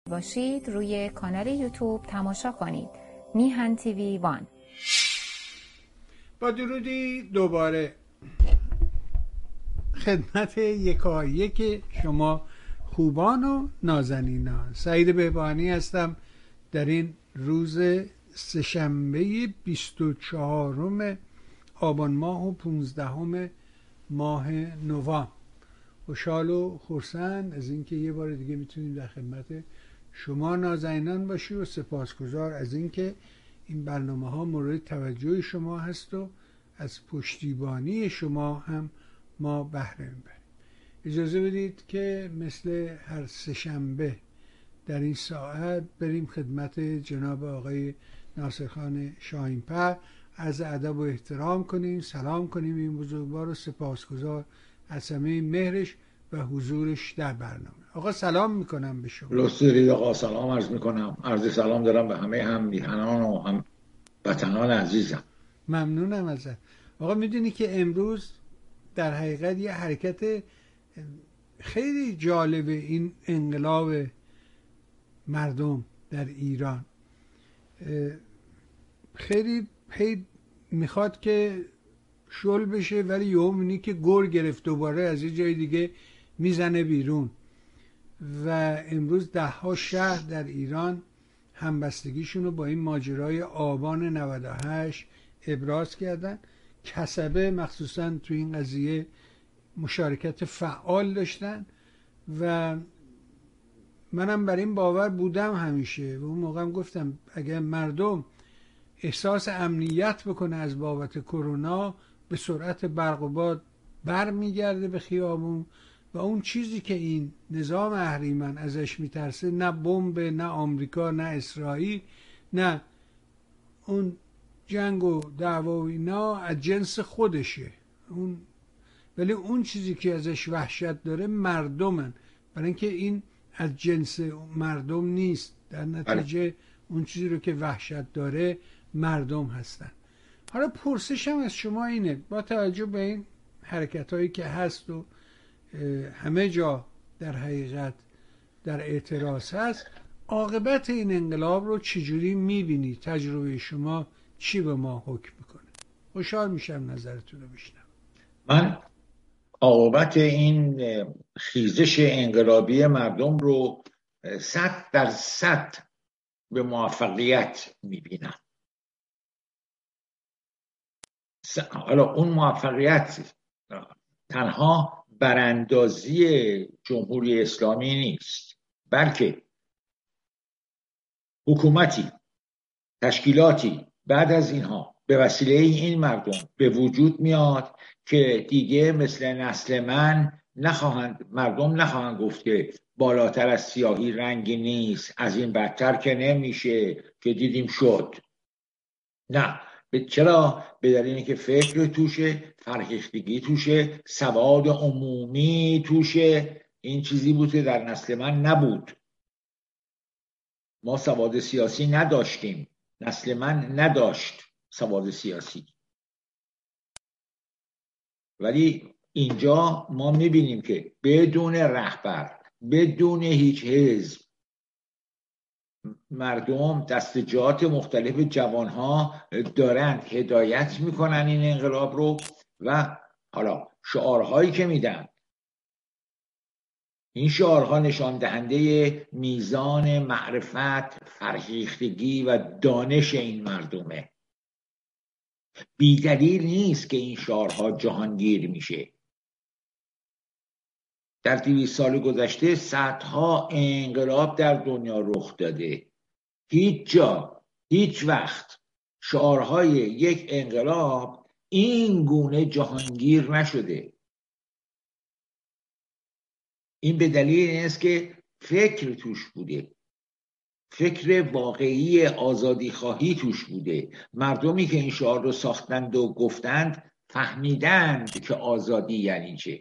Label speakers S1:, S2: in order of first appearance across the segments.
S1: باشید روی کانال یوتیوب تماشا کنید میهن تیوی 1.
S2: با درودی دوباره خدمت یکایک شما خوبان و نازنینان. سعید بهبانی هستم در این روز سه‌شنبه 24 آبان ماه و 15 ماه نوامبر. خوشحال و خرسند از اینکه یه بار دیگه میتونیم در خدمت شما نازنینان باشی و سپاسگزار از اینکه این برنامه ها مورد توجه شما هست و از پشتیبانی شما هم ما بهره میبریم. اجازه بدید که مثل هر سه‌شنبه در این ساعت بریم خدمت جناب آقای ناصرخان شاهین‌پر، از ادب و احترام کنیم، سلام کنیم این بزرگوار و سپاسگزار از همه مهرش و حضورش در برنامه. آقا سلام میکنم به شما.
S3: لطف دارید آقا، سلام عرض میکنم. عرض سلام دارم به همه هم میهنان و هم وطنان عزیزم.
S2: ممنونم ازت. آقا میدونی که امروز در حقیقت یه حرکت خیلی جالبه، این انقلاب مردم در ایران خیلی میخواد که شل بشه، ولی یهو میبینی که گر گرفت دوباره از یه جای دیگه میزنه بیرون. و امروز 10 شهر در ایران همبستگیشون رو با این ماجرای آبان 98 ابراز کردن. کسبه مخصوصا تو این قضیه مشارکت فعال داشتن و منم بر این باور بودم همیشه و اون موقع هم گفتم اگر مردم احساس امنیت بکنه از بابت کرونا، به سرعت برق و باد برمیگرده به خیابون و اون چیزی که این نظام اهریمن ازش میترسه، نه بمب، نه آمریکا، نه اسرائیل، نه اون جنگ و دعوا و اینا، از جنس خودشه ولی اون چیزی که ازش وحشت داره مردمن، برای اینکه این از جنس مردم نیست. در نتیجه اون چیزی رو که وحشت داره مردم هستن. حالا پرسشم از شما اینه، با توجه به این حرکت هایی که هست و همه جا در حقیقت در اعتراض هست، عاقبت این انقلاب رو چجوری میبینی؟ تجربه شما چی به ما حکم میکنه؟ خوشحال میشم نظرتون رو بشنوم.
S3: من عاقبت این خیزش انقلابی مردم رو 100% به موفقیت میبینم. حالا اون موفقیت تنها براندازی جمهوری اسلامی نیست، بلکه حکومتی، تشکیلاتی بعد از اینها به وسیله این مردم به وجود میاد که دیگه مثل نسل من مردم نخواهند گفت که بالاتر از سیاهی رنگی نیست، از این بدتر که نمیشه که دیدیم شد. نه، چرا؟ به دلیل که فکر توشه، فرهیختگی توشه، سواد عمومی توشه. این چیزی بود که در نسل من نبود. ما سواد سیاسی نداشتیم، نسل من نداشت سواد سیاسی. ولی اینجا ما میبینیم که بدون رهبر، بدون هیچ حزب، مردم دستجات مختلف جوانها دارند هدایت میکنن این انقلاب رو و حالا شعارهایی که میدن، این شعارها نشان دهنده میزان معرفت، فرهیختگی و دانش این مردمه. بی‌دلیل نیست که این شعارها جهانگیر میشه. در 200 سال گذشته صدها انقلاب در دنیا رخ داده. هیچ جا، هیچ وقت شعارهای یک انقلاب این گونه جهانگیر نشده. این به دلیل این است که فکر توش بوده، فکر واقعی آزادی خواهی توش بوده. مردمی که این شعار رو ساختند و گفتند فهمیدند که آزادی یعنی چه.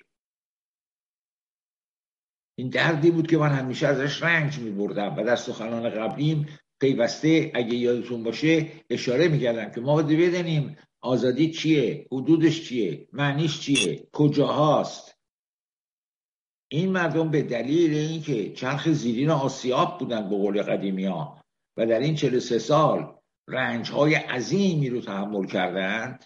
S3: این دردی بود که من همیشه ازش رنج می بردم و در سخنان قبلیم پیوسته اگه یادتون باشه اشاره میکردم که ما باید بدونیم آزادی چیه، حدودش چیه، معنیش چیه، کجاهاست. این مردم به دلیل اینکه چرخ زیرین آسیاب بودن به قول قدیمی ها و در این 43 سال رنج‌های عظیمی رو تحمل کردند،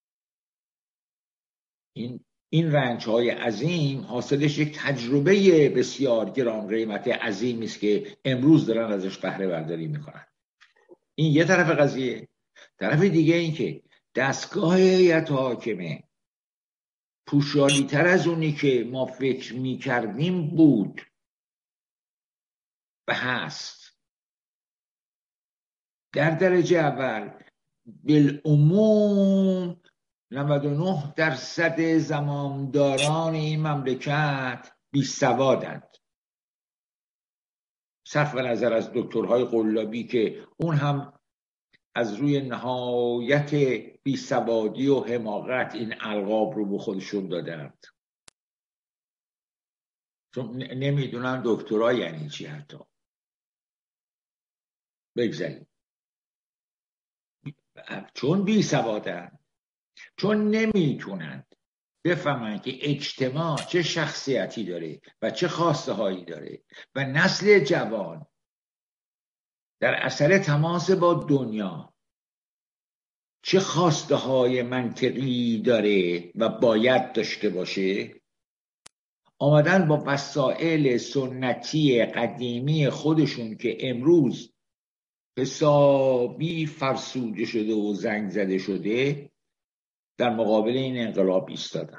S3: این رنج‌های عظیم حاصلش یک تجربه بسیار گران قیمت عظیمی است که امروز دارن ازش بهره برداری میکنن. این یه طرف قضیه. طرف دیگه این که دستگاه هیئت حاکمه پوشالی تر از اونی که ما فکر میکردیم بود و هست. در درجه اول بالعموم 99% زمامداران این مملکت بیسوادند، صرف نظر از دکترهای قلابی که اون هم از روی نهایت بیسوادی و حماقت این القاب رو به خودشون دادند، چون نمیدونن دکترها یعنی چی. حتی بگذاریم چون بیسوادند، چون نمیتونند بفهمن که اجتماع چه شخصیتی داره و چه خواسته هایی داره و نسل جوان در اثر تماس با دنیا چه خواسته های منطقی داره و باید داشته باشه، آمدن با وسایل سنتی قدیمی خودشون که امروز حسابی فرسوده شده و زنگ زده شده در مقابل این انقلاب ایستادن.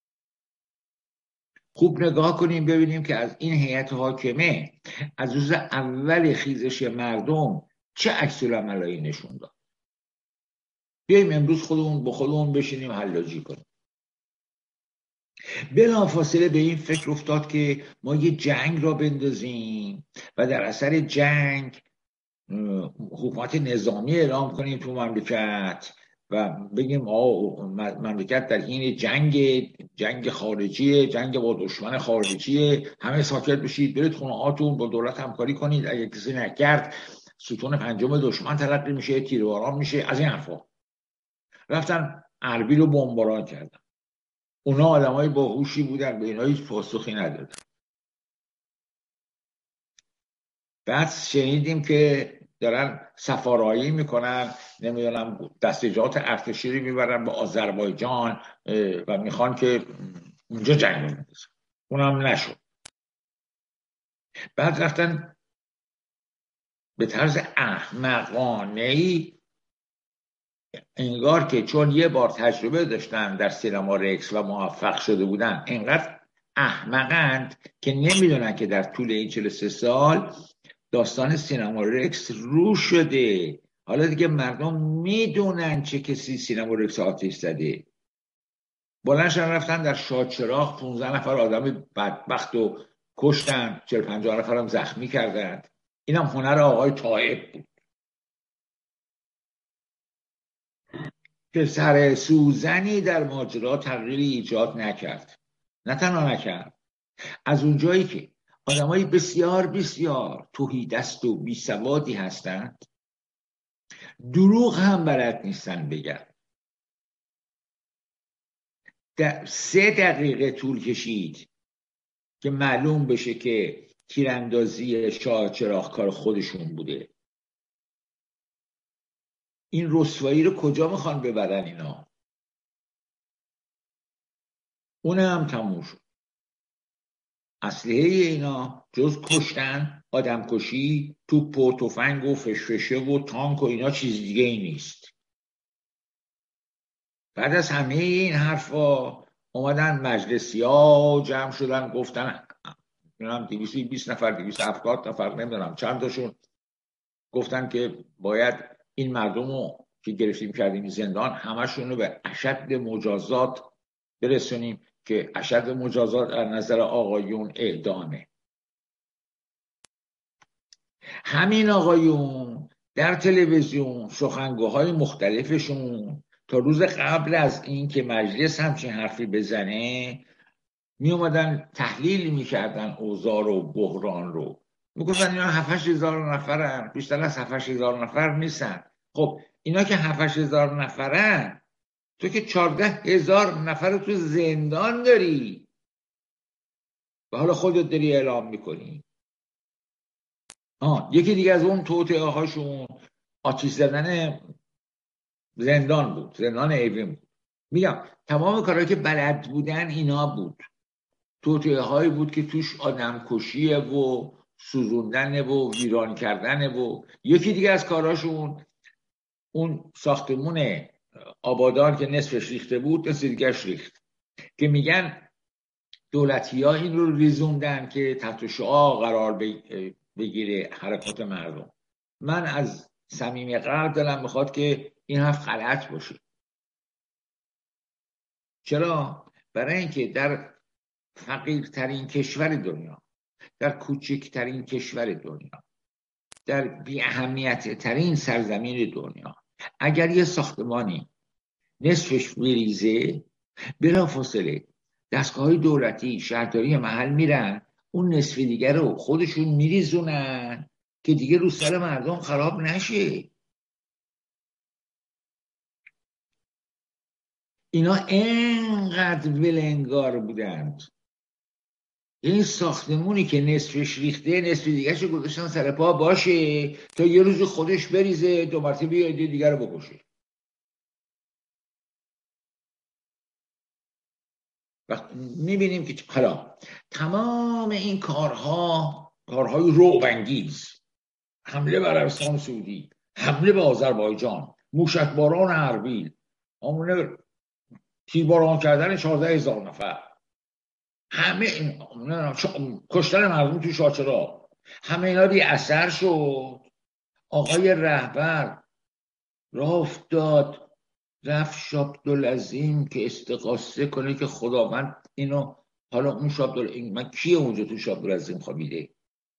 S3: خوب نگاه کنیم ببینیم که از این هیئت حاکمه از روز اول خیزش مردم چه عکس العملایی نشون داد. بیاییم امروز خودمون با خودمون بشینیم حلاجی کنیم. بلافاصله به این فکر افتاد که ما یه جنگ را بندازیم و در اثر جنگ حکومت نظامی اعلام کنیم تو مملکت و بگیم مملکت در حین جنگ خارجیه، جنگ با دشمن خارجیه، همه ساکت بشید، برید خونه هاتون، با دولت همکاری کنید، اگه کسی نکرد ستون پنجم دشمن تلقی میشه، تیرواران میشه، از این حرفا. رفتن اربیل رو بمباران کردن. اونا آدمای باهوشی بودن، به اینا هیچ پاسخی ندادن. بعد شنیدیم که دارن سفارایی میکنن، نمیدونم دستجات ارتشی رو میبرن به آذربایجان و میخوان که اونجا جنگ بندازن. اونم نشد. بعد رفتن به طرز احمقانه‌ای، انگار که چون یه بار تجربه داشتن در سینما رکس و موفق شده بودن، انقدر احمقند که نمیدونن که در طول این 43 سال داستان سینما رکس رو شده. حالا دیگه مردم میدونن چه کسی سینما رکس آتش زده. بلندشان رفتن در شادچراغ 15 نفر آدم بدبخت و کشتن، 40-50 نفر هم زخمی کردن. اینم هنر آقای طایب بود که سر سوزنی در ماجرا تغییری ایجاد نکرد. نه تنها نکرد، از اونجایی که آدمای بسیار بسیار تهیدست و بیسوادی هستند، دروغ هم بلد نیستن بگن. 3 دقیقه طول کشید که معلوم بشه که تیراندازی شاه چراغ کار خودشون بوده. این رسوایی رو کجا میخوان ببرن اینا؟ اونه هم تموم شد. اسلحه اینا جز کشتن، آدم کشی، توپ و تفنگ و فشفشه و تانک و اینا چیز دیگه ای نیست. بعد از همه این حرفا اومدن مجلسی ها جمع شدن، گفتن 220 نفر 270 نفر نمیدونم چند تاشون گفتن که باید این مردم رو که گرفتیم کردیم زندان همشون رو به اشد مجازات برسونیم که اشد مجازات از نظر آقایون اعدامه. همین آقایون در تلویزیون سخنگوهای مختلفشون تا روز قبل از این که مجلس همچین حرفی بزنه می اومدن تحلیل میکردن اوضاع و بحران رو، میگفتن اینا 7-8 هزار نفرن، بیشتر از 7-8 هزار نفر نیستن. خب اینا که 7-8 هزار نفرن، تو که 14 هزار نفر تو زندان داری. و حالا خودت داری اعلام میکنی. یکی دیگه از اون توطئه هاشون آتیش زدن زندان بود، زندان ایوین بود. میگم تمام کارهایی که بلد بودن اینا بود. توطئه هایی بود که توش آدم کشیه و سوزوندن و ویران کردن و یکی دیگه از کارهاشون اون ساختمون آبادان که نصفش ریخته بود نصف دیگهش ریخت، که میگن دولتی ها این رو ریزوندن که تحت شعاع قرار بگیره حرکات مردم. من از صمیم قلب دلم میخواد که این حرف غلط باشه. چرا؟ برای اینکه در فقیرترین کشور دنیا، در کوچکترین کشور دنیا، در بی اهمیت ترین سرزمین دنیا، اگر یه ساختمانی نصفش بریزه، بلافاصله دستگاه‌های دولتی، شهرداری محل میرن اون نصف دیگر رو خودشون میریزونن که دیگه رو سر مردم خراب نشه. اینا اینقدر ولنگار بودند. این ساختمونی که نصفش ریخته نصف دیگرش رو گذاشتن سر پا باشه تا یه روز خودش بریزه، دو مرتبه یه عده دیگر رو بکشه. وقت میبینیم که حالا تمام این کارهای رعب‌انگیز، حمله بر عربستان سعودی، حمله به آذربایجان، موشکباران اربیل، تیرباران کردن 14,000 نفر، همه این کشتن مردم تو شاچرا، همه اینا بی اثر شد. آقای رهبر راه افتاد رفت شاه عبدالعظیم که استغاثه کنه که خداوند اینو، حالا اون شاه عبدالعظیم، من کیه اونجا تو شاه عبدالعظیم خوابیده؟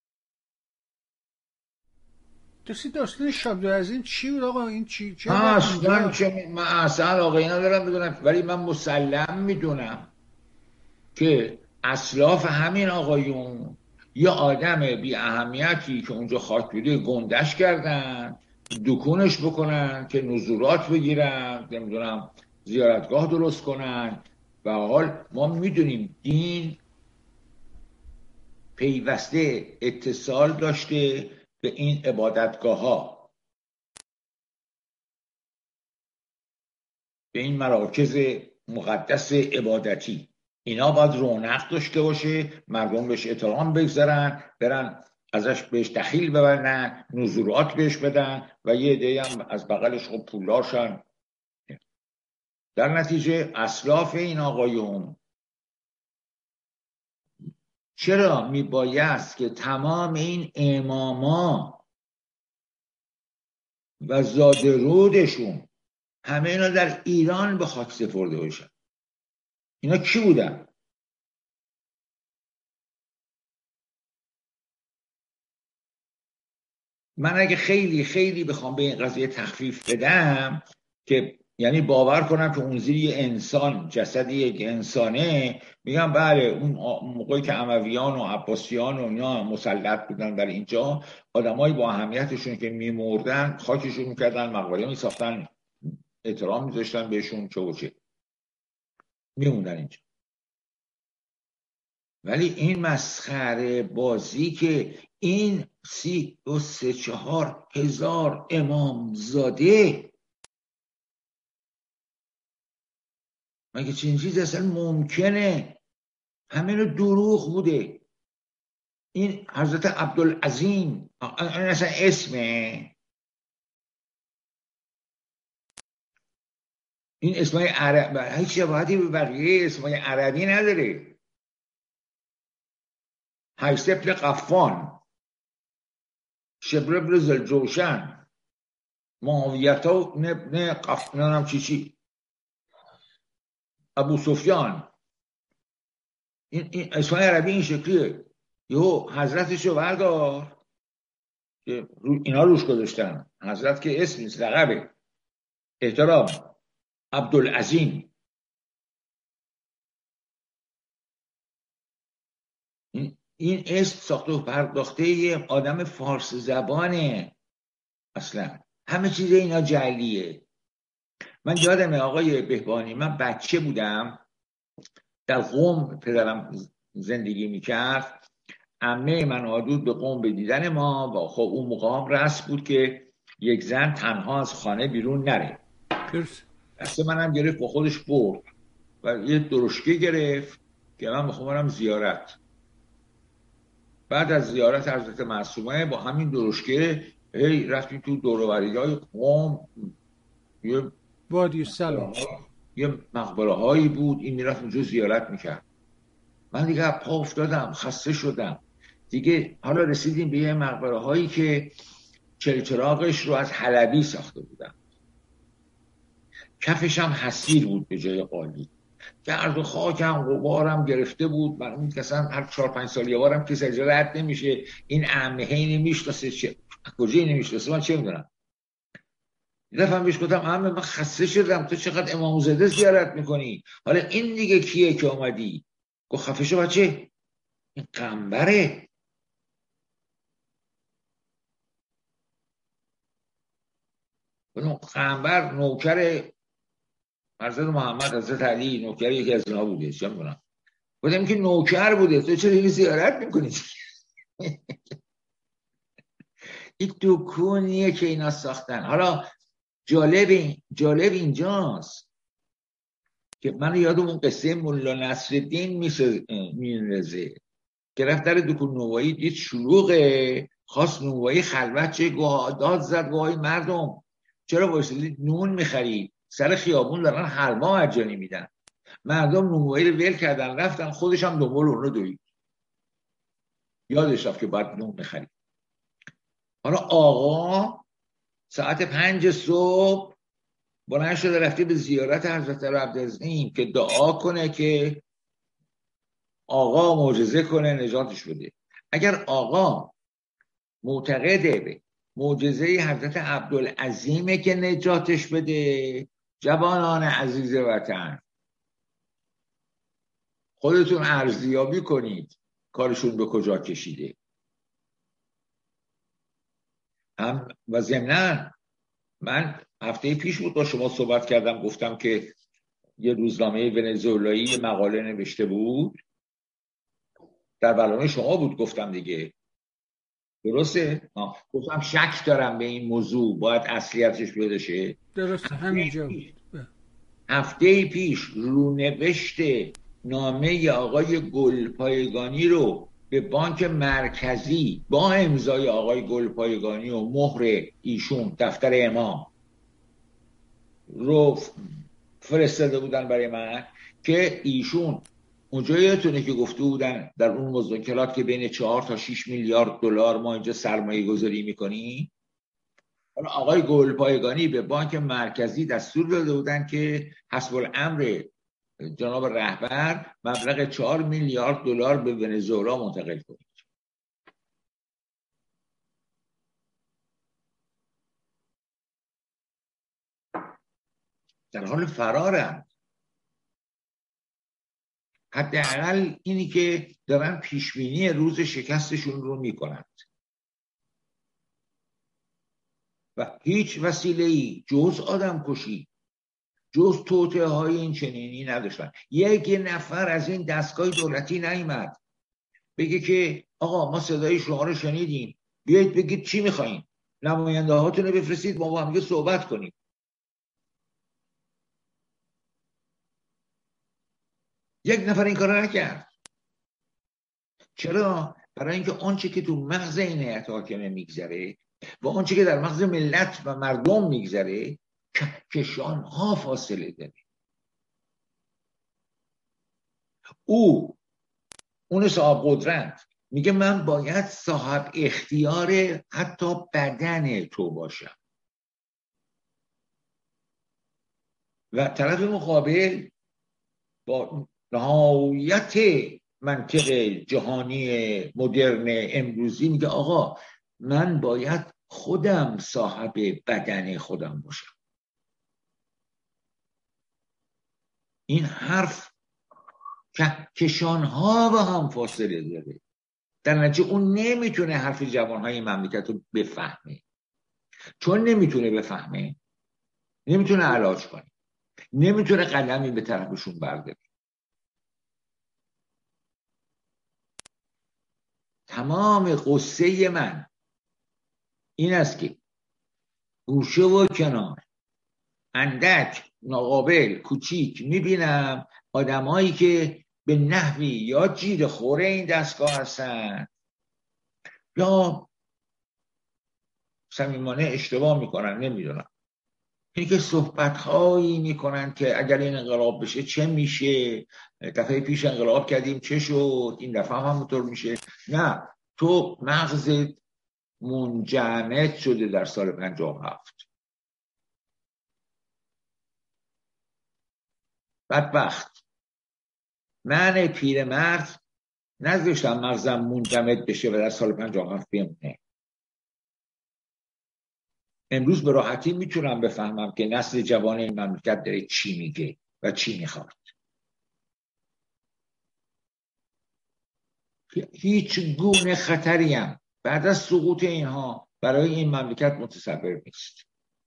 S2: داستان شاه عبدالعظیم چی بود آقا؟ این چه
S3: من اصلا آقا اینا دارم بدونم، ولی من مسلم میدونم که اسلاف همین آقایون یه آدم بی اهمیتی که اونجا خاک بوده گندش کردن، دکونش بکنن که نزورات بگیرن، نمیدونم زیارتگاه درست کنن. و حال ما میدونیم دین پیوسته اتصال داشته به این عبادتگاه ها، به این مراکز مقدس عبادتی. اینا باید رونق داشته باشه، مردم بهش احترام بگذارن، برن ازش بهش دخیل ببرن، نزورات بهش بدن و یه عده هم از بغلش خب پولدارشن. در نتیجه اسلاف این آقایون چرا میبایست که تمام این اماما و زادرودشون همه اینا در ایران به خاک سپرده باشن؟ اینا کی بودن؟ من اگه خیلی خیلی بخوام به این قضیه تخفیف بدم، که یعنی باور کنم که اون زیر یه انسان، جسد یک انسانه، میگم بله اون موقعی که امویان و عباسیان و اینا مسلط بودن در اینجا، آدمایی با اهمیتشون که میمردن خاکشون میکردن، مقبره میساختن، احترام میذاشتن بهشون، چه و چه، میموندن اینجا. ولی این مسخره بازی که این 33-34 هزار امام زاده، مگه چنین چیز اصلا ممکنه؟ همه رو دروغ بوده. این حضرت عبدالعظیم این اصلا اسمه؟ این اسمای عربی هیچ شباهتی به بقیه اسمای عربی نداره. هیثم قفان، شبر بن زلجوشن، معاویتا ابن قفان، چی ابو سفیان، این اسمای عربی این شکلیه. یهو حضرتشو بردار که اینا روش گذاشتن. حضرت که اسم نیست، لقبه، احترام، عبدالعظیم. این اسم ساخته و پرداخته یه آدم فارس زبانه. اصلا همه چیز اینا جعلیه. من یادمه آقای بهبانی، من بچه بودم در قم، پدرم زندگی میکرد، عمه من آدود به قم به دیدن ما و خب اون موقع هم رسم بود که یک زن تنها از خانه بیرون نره. دست منم گرفت با خودش برد و یه درشکه گرفت که من میخوام برم زیارت. بعد از زیارت حضرت معصومه با همین درشکه رفتیم تو دور و بری‌های قم، یه
S2: وادی سلام،
S3: یه مقبره هایی بود، این میرفت اونجا زیارت میکرد. من دیگه پا افتادم، خسته شدم دیگه. حالا رسیدیم به یه مقبره هایی که چراغش رو از حلبی ساخته بودن، کفش هم حصیر بود به جای قالی، گرد و خاکم غبارم گرفته بود. من اون کسان هر 4-5 سال یه بارم کسی از رد نمیشه، این عمه نمیشناسه، کجایی نمیشناسه، من چه میدونم. یه دفعه بهش گفتم عمه من خسته شدم، تو چقدر امامزاده زیارت میکنی، حالا این دیگه کیه که اومدی؟ گفت خفه شو بچه، این قنبره. اون قنبر نوکر حضرت محمد، حضرت علی، نوکر یکی از اینا بوده، چه میدونم. گفتم که نوکر بوده، تو چرا این زیارت میکنی؟ این دکونیه که اینا ساختن. حالا جالب اینجاست که من یادم اون قصه مولا نصرالدین میرزه که رفت در دکون نوایی، دید شلوغه، خواست نوایی خلوت چه، داد زد وای مردم چرا وایسادید نون میخرید، سر خیابون دارن حلوا مجانی میدن. مردم نونوایی رو ول کردن رفتن، خودش هم دنبال اون رو دوید، یادش رفت که باید نون میخرید. حالا آقا ساعت 5 صبح بلند شده رفته به زیارت حضرت عبدالعظیم که دعا کنه که آقا معجزه کنه نجاتش بده. اگر آقا معتقده به معجزه حضرت عبدالعظیمه که نجاتش بده، جوانان عزیز وطن خودتون ارزیابی کنید کارشون به کجا کشیده. هم و ضمناً من هفته پیش بود با شما صحبت کردم، گفتم که یه روزنامه ونزوئلایی مقاله نوشته بود، در برنامه شما بود گفتم دیگه، درسته؟ گفتم شک دارم به این موضوع، باید اصلیتش پیدا شه.
S2: درسته همینجا.
S3: هفته پیش رونوشت نامه آقای گلپایگانی رو به بانک مرکزی با امضای آقای گلپایگانی و مهر ایشون دفتر امام رو فرستاده بودن برای من که ایشون اونجا یادتونه که گفته بودن در اون مذاکرات که بین 4 تا 6 میلیارد دلار ما اینجا سرمایه گذاری میکنیم. حالا آقای گلپایگانی به بانک مرکزی دستور داده بودن که حسب الامر جناب رهبر مبلغ 4 میلیارد دلار به ونزوئلا منتقل کنید. در حال فرارن. حداقل اینی که دارن پیشبینی روز شکستشون رو میکنند و هیچ وسیله‌ای جز آدم کشی، جز توطئه های این چنینی نداشتن. یک نفر از این دستگاه دولتی نیامد بگه که آقا ما صدای شما رو شنیدیم، بیایید بگید چی میخواین، نماینده هاتون رو بفرستید ما با هم صحبت کنیم. یک نفر این کار نکرد. چرا؟ برای اینکه آنچه که تو مغز این هیئت حاکمه میگذره و آنچه که در مغز ملت و مردم میگذره کهکشان ها فاصله داره. اون صاحب قدرت میگه من باید صاحب اختیار حتی بدن تو باشم و طرف مقابل با نهایت منطق جهانی مدرن امروزی میگه آقا من باید خودم صاحب بدن خودم باشم. این حرف کهکشان‌ها با هم فاصله داره. در نتیجه اون نمیتونه حرف جوانهای مملکت رو بفهمه. چون نمیتونه بفهمه نمیتونه علاج کنه، نمیتونه قدمی به طرفشون برداره. تمام قصه من این است که گوشه و کنار اندک ناقابل کوچیک میبینم آدمایی که به نحوی یا جیر خوره این دستگاه هستن یا صمیمانه اشتباه میکنن، نمیدونم. این که صحبت‌هایی میکنن که اگر این انقلاب بشه چه میشه، دفعه پیش انقلاب کردیم چه شد، این دفعه هم همونطور میشه. نه، تو مغزت منجمد شده در سال 57. بدبخت من پیرمرد نذاشتم مغزم منجمد بشه و در سال 57 بمونه. امروز به راحتی میتونم بفهمم که نسل جوان این مملکت داره چی میگه و چی میخواد. هیچ گونه خطری هم بعد از سقوط اینها برای این مملکت متصور نیست.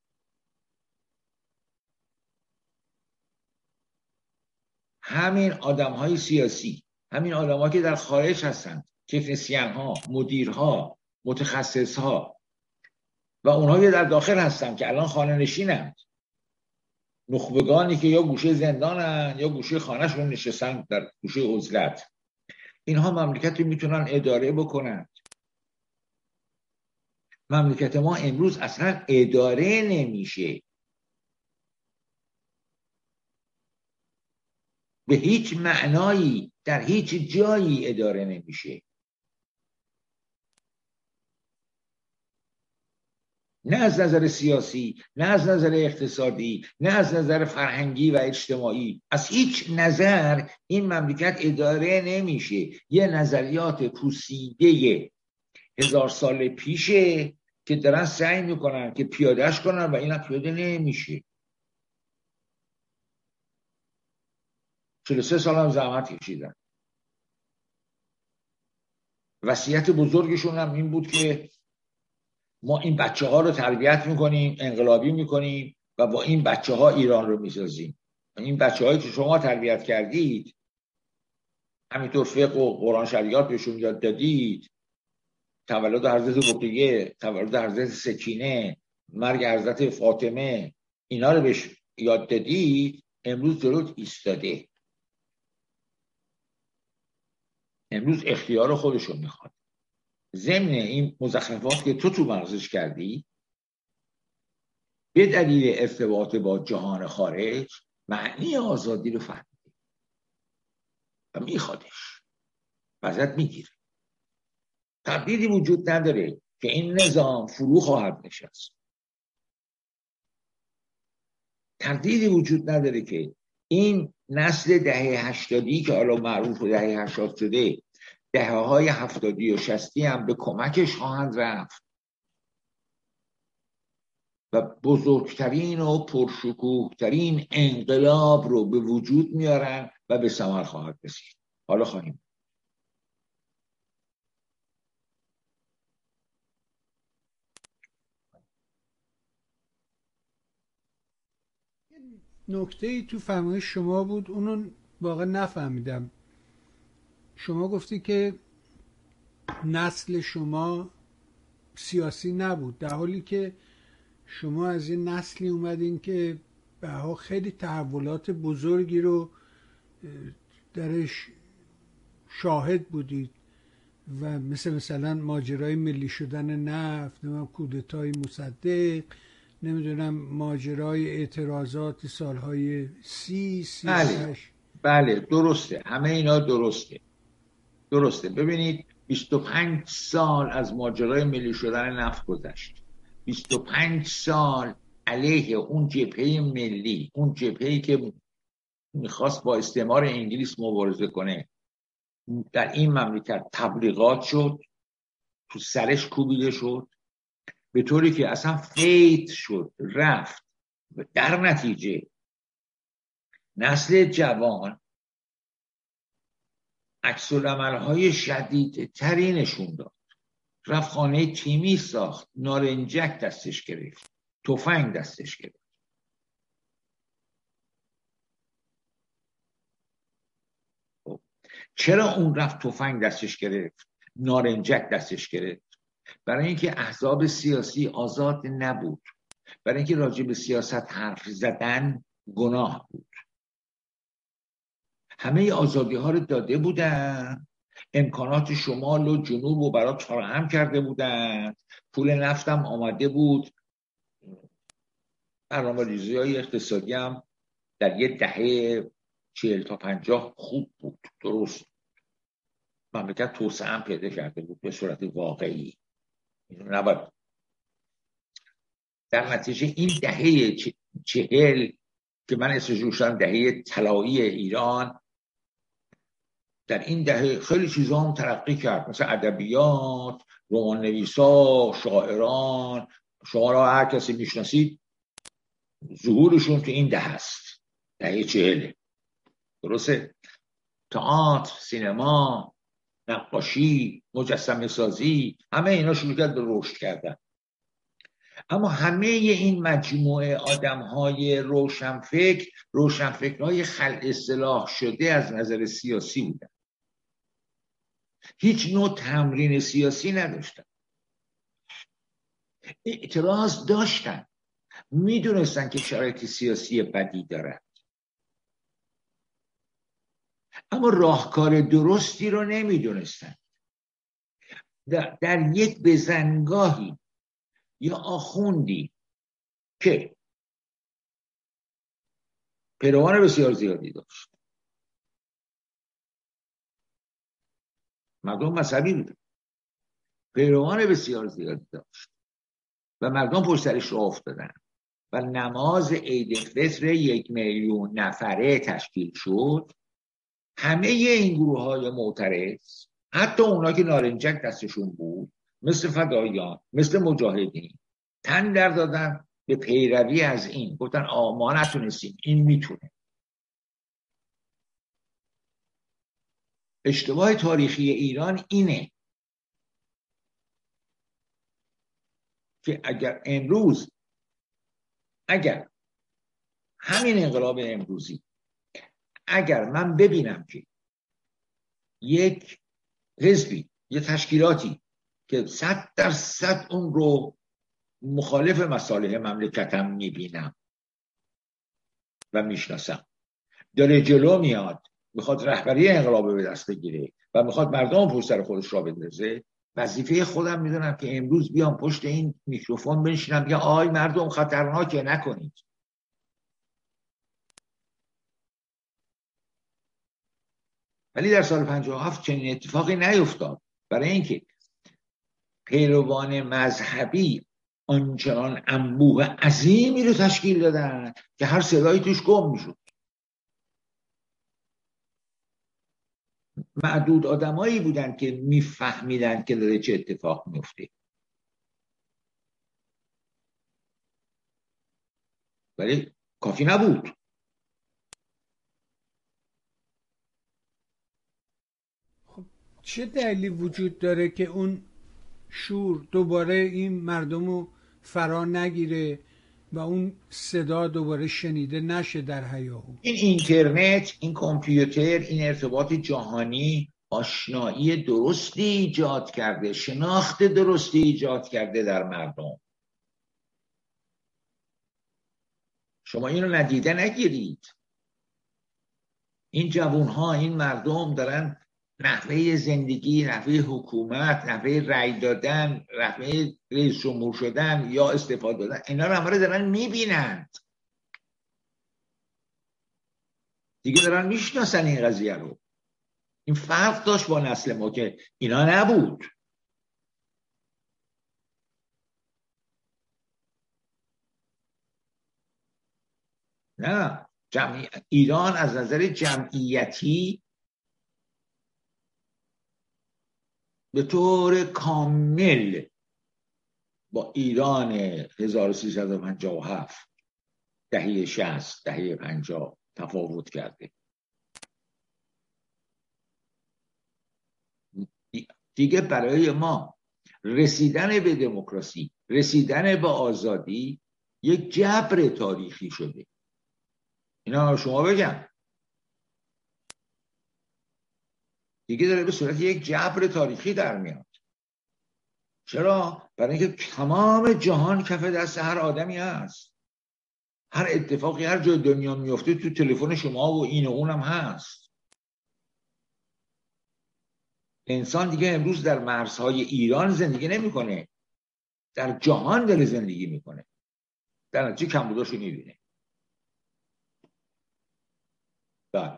S3: همین آدم‌های سیاسی، همین آدم‌ها که در خارج هستند، تکنسین‌ها، مدیرها، متخصصها و اونها که در داخل هستند که الان خانه نشینند، نخبگانی که یا گوشه زندانن یا گوشه خانه‌شون نشستن در گوشه عزلت، اینها مملکت رو میتونن اداره بکنن. مملکت ما امروز اصلا اداره نمیشه، به هیچ معنایی در هیچ جایی اداره نمیشه. نه از نظر سیاسی، نه از نظر اقتصادی، نه از نظر فرهنگی و اجتماعی. از هیچ نظر این مملکت اداره نمیشه. یه نظریات پوسیده 1000 سال پیشه که دارن سعی میکنن که پیادهش کنن و اینا پیاده نمیشه. 43 سال هم زحمت کشیدن. وصیت بزرگشون هم این بود که ما این بچه ها رو تربیت میکنیم، انقلابی میکنیم و با این بچه ها ایران رو میسازیم. این بچه هایی که شما تربیت کردید، همینطور فقه و قرآن شریعت بهشون یاد دادید، تولد حضرت رقیه، تولد حضرت سکینه، مرگ حضرت فاطمه، اینا رو بهش یاد دادید، امروز جلوت ایستاده. امروز اختیار خودشون میخواد. ضمن این مزخرفات که تو مغزش کردی، به دلیل ارتباط با جهان خارج معنی آزادی رو فهمیده و میخوادش و ازت میگیره. تردیدی وجود نداره که این نظام فرو خواهد نشست. تردیدی وجود نداره که این نسل دهه 80 که حالا معروف دهه 80 شده، دهه های 70 و 60 هم به کمکش خواهند رفت و بزرگترین و پرشکوهترین انقلاب رو به وجود میارن و به ثمر خواهد رسید. حالا خواهیم
S2: نکته‌ای تو فرمایش شما بود، اونو واقعا نفهمیدم. شما گفتی که نسل شما سیاسی نبود، در حالی که شما از این نسلی اومدین که بها خیلی تحولات بزرگی رو درش شاهد بودید و مثلا ماجرای ملی شدن نفت، کودتای مصدق، نمیدونم ماجرای اعتراضات سالهای 30-38.
S3: بله درسته، همه اینا درسته. ببینید 25 سال از ماجرای ملی شدن نفت گذشت. 25 سال علیه اون جبهه ملی، اون جبهه‌ای که میخواست با استعمار انگلیس مبارزه کنه، در این مملکت تبلیغات شد، تو سرش کوبیده شد، به طوری که اصلا فیت شد، رفت. در نتیجه نسل جوان عکس‌العمل‌های شدیدتری نشون داد. رفت خانه تیمی ساخت، نارنجک دستش گرفت، تفنگ دستش گرفت. چرا اون رفت تفنگ دستش گرفت؟ نارنجک دستش گرفت، برای اینکه احزاب سیاسی آزاد نبود، برای اینکه راجع به سیاست حرف زدن گناه بود. همه آزادی ها رو داده بودن، امکانات شمال و جنوب رو برات فراهم کرده بودن، پول نفتم آمده بود، برنامه‌ریزی های اقتصادی هم در یه دهه 40 تا 50 خوب بود، درست مملکت توسعه هم پیدا کرده بود به صورت واقعی. اینو نباید در نتیجه این دهه 40 که من اسمش روشم دهه طلایی ایران، در این دهه خیلی چیزا هم ترقی کرد، مثل ادبیات، رمان نویسا، شاعران. شما را هر کسی میشناسید ظهورشون تو این دهه است، دهه 40. درسته؟ تئاتر، سینما، نقاشی، مجسمه سازی، همه اینا شروع کرد به رشد کردن. اما همه این مجموعه آدم‌های روشنفکرهای خلق اصطلاح شده از نظر سیاسی بودن، هیچ نوع تمرین سیاسی نداشتن، اعتراض داشتن، میدونستن که شرایط سیاسی بدی دارد، اما راهکار درستی رو نمیدونستن. در یک بزنگاهی یا آخوندی که پیروان بسیار زیادی داشت، مردم مذهبی بود، پیروان بسیار زیادی داشت و مردم پشت سرش راه افتادن و نماز عید فطر 1 میلیون نفره تشکیل شد. همه این گروه های معترض، حتی اونا که نارنجک دستشون بود، مثل فداییان، مثل مجاهدین، تن در دادن به پیروی از این، گفتن ما نتونستیم، این میتونه. اشتباه تاریخی ایران اینه که اگر همین انقلاب امروزی، اگر من ببینم که یک حزبی، یک تشکیلاتی که 100% اون رو مخالف مصالح مملکتم میبینم و میشناسم، داره جلو میاد، میخواد رهبری انقلاب به دست بگیره و میخواد مردم پشت سر خودش را بندازه، وظیفه خودم میدونم که امروز بیام پشت این میکروفون بنشینم یا آی مردم خطرناکه نکنید. ولی در سال 57 چنین اتفاقی نیفتاد، برای اینکه پیروان مذهبی آنچنان انبوه عظیمی رو تشکیل دادن که هر صدایی توش گم میشد. معدود آدمایی بودن که میفهمیدن که داره چه اتفاق میفته، ولی کافی نبود.
S2: خب چه دلیلی وجود داره که اون شور دوباره این مردم رو فرا نگیره و اون صدا دوباره شنیده نشه در هیاهو؟
S3: این اینترنت، این کامپیوتر، این ارتباط جهانی آشنایی درستی ایجاد کرده، شناخت درستی ایجاد کرده در مردم. شما اینو ندیده نگیرید. این جوانها، این مردم دارن نحوه زندگی، نحوه حکومت، نحوه رأی دادن، نحوه رئیس جمهور شدن یا استعفا دادن، اینا رو همه دارن میبینند دیگه، دارن میشناسن این قضیه رو. این فرق داشت با نسل ما که اینا نبود. نه، ایران از نظر جمعیتی به طور کامل با ایران 1357 دهه 60 دهه 50 تفاوت کرده. دیگه برای ما رسیدن به دموکراسی، رسیدن به آزادی یک جبر تاریخی شده. اینا شما بگم دیگه داره به صورت یک جبر تاریخی در میاد. چرا؟ برای اینکه تمام جهان کف دست هر آدمی هست. هر اتفاقی هر جای دنیا میفته تو تلفن شما و این و اونم هست. انسان دیگه امروز در مرزهای ایران زندگی نمیکنه، در جهان داره زندگی میکنه، در نتیجه کمبوداشو میبینه. بله.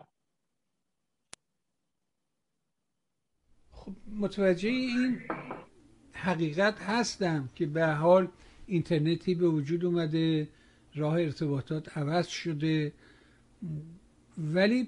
S2: خب متوجه این حقیقت هستم که به حال اینترنتی به وجود اومده، راه ارتباطات عوض شده، ولی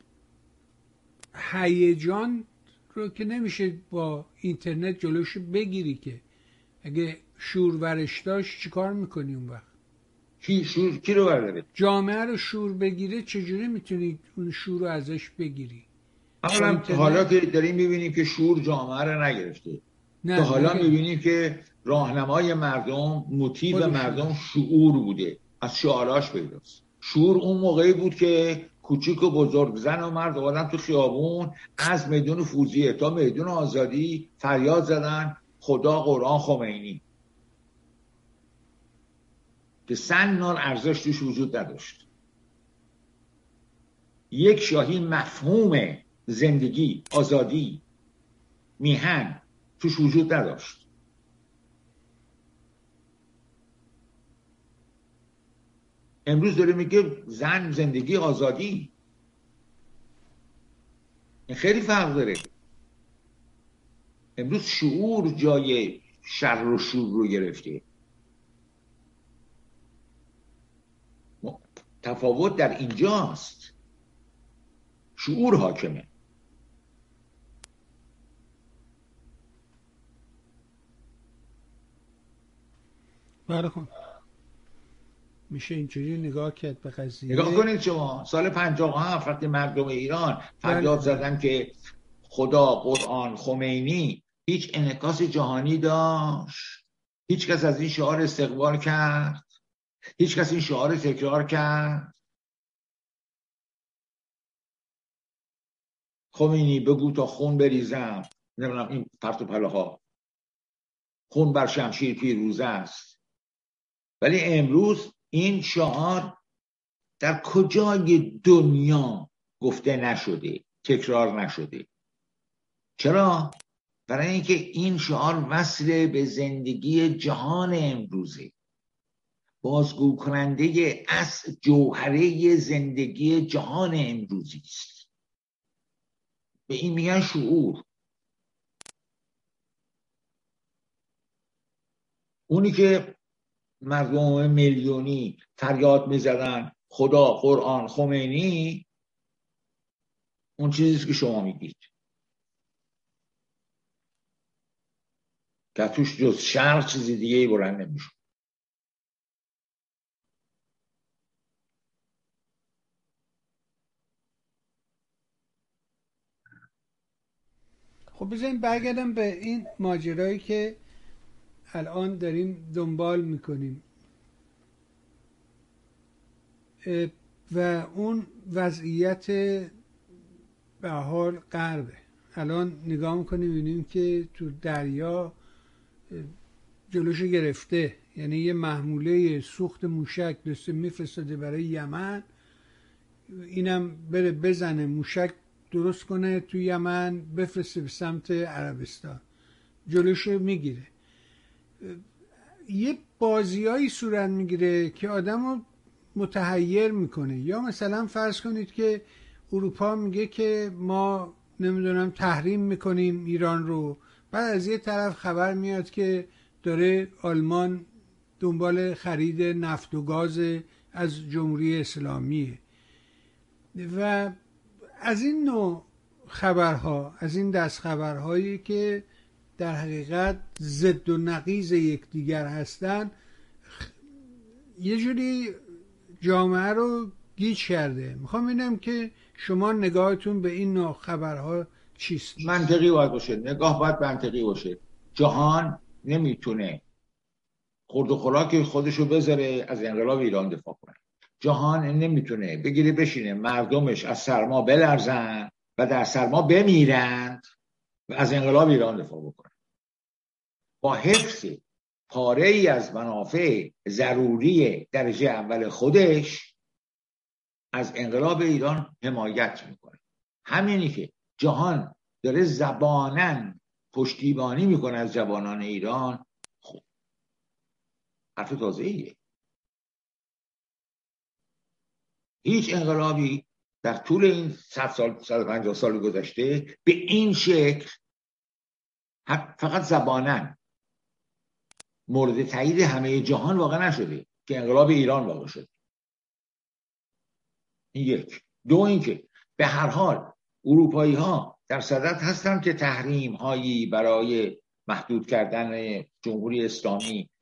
S2: هیجان رو که نمیشه با اینترنت جلوش بگیری. که اگه شور ورش داشت چیکار میکنی اون وقت؟
S3: کی رو برداره؟
S2: جامعه رو شور بگیره چجوری میتونی اون شور رو ازش بگیری؟
S3: حالا که داریم میبینیم که شور جامعه رو نگرفته، تا حالا میبینیم که راهنمای مردم، موتیو مردم شعور بوده. از شعاراش پیداست. شعور اون موقعی بود که کوچیک و بزرگ، زن و مرد اومدن تو خیابون از میدون فوزیه تا میدون آزادی فریاد زدن خدا، قرآن، خمینی، که سنان ارزش توش وجود نداشت. یک شاهی مفهوم زندگی، آزادی، میهن توش وجود نداشت. امروز داره میگه زن، زندگی، آزادی. این خیلی فرق داره. امروز شعور جای شر و شور رو گرفته. تفاوت در اینجاست. شعور حاکمه.
S2: بله خب میشه اینجوری نگاه کرد به قضیه.
S3: نگاه کنید شما سال 57 وقتی مردم ایران فریاد زدن که خدا، قرآن، خمینی، هیچ انعکاس جهانی داشت؟ هیچ کس از این شعار استقبال کرد؟ هیچ کس این شعار تکرار کرد؟ خمینی بگو تا خون بریزم، نمیدونم این پرت و پله ها، خون بر شمشیر پیروز است. ولی امروز این شعار در کجای دنیا گفته نشده، تکرار نشده؟ چرا؟ برای اینکه این شعار وصل به زندگی جهان امروزه، بازگو کننده از جوهره زندگی جهان امروزی است. به این میگن شعور. اونی که مردم میلیونی فریاد میزدن خدا، قرآن، خمینی، اون چیزیست که شما میگید که توش جز شر چیزی دیگه ای بلند نمیشه.
S2: خب بذاریم برگردم به این ماجرایی که الان داریم دنبال میکنیم و اون وضعیت به حال غربه. الان نگاه میکنیم ببینیم که تو دریا جلوشو گرفته، یعنی یه محموله سوخت موشک دسته میفرستاده برای یمن، اینم بره بزنه موشک درست کنه تو یمن بفرسته به سمت عربستان، جلوشو میگیره. یه بازیایی صورت میگیره که آدمو متحیر میکنه. یا مثلا فرض کنید که اروپا میگه که ما نمیدونم تحریم میکنیم ایران رو، بعد از یه طرف خبر میاد که داره آلمان دنبال خرید نفت و گاز از جمهوری اسلامیه. و از این نوع خبرها، از این دست خبرهایی که در حقیقت ضد و نقیض یکدیگر هستن، یه جوری جامعه رو گیج کرده. میخوام ببینم که شما نگاهتون به این نوع خبرها چیست؟
S3: منطقی باید باشه، نگاه باید منطقی باشه. جهان نمیتونه خورد و خوراک خودشو بذاره از انقلاب ایران دفاع کنه. جهان نمیتونه بگیره بشینه مردمش از سرما بلرزن و در سرما بمیرند و از انقلاب ایران دفاع بکنند، با حفظ پاره ای از منافع ضروری درجه اول خودش از انقلاب ایران حمایت میکنه. همینی که جهان داره زبانن پشتیبانی میکنه از جوانان ایران، خب حرف تازه ایه. هیچ انقلابی در طول این 100 سال 150 سال گذشته به این شکل فقط زبانن مورد تایید همه جهان واقع نشده که انقلاب ایران واقع شد. این یک. دو اینکه به هر حال اروپایی ها در صدد هستن که تحریم هایی برای محدود کردن جمهوری اسلامی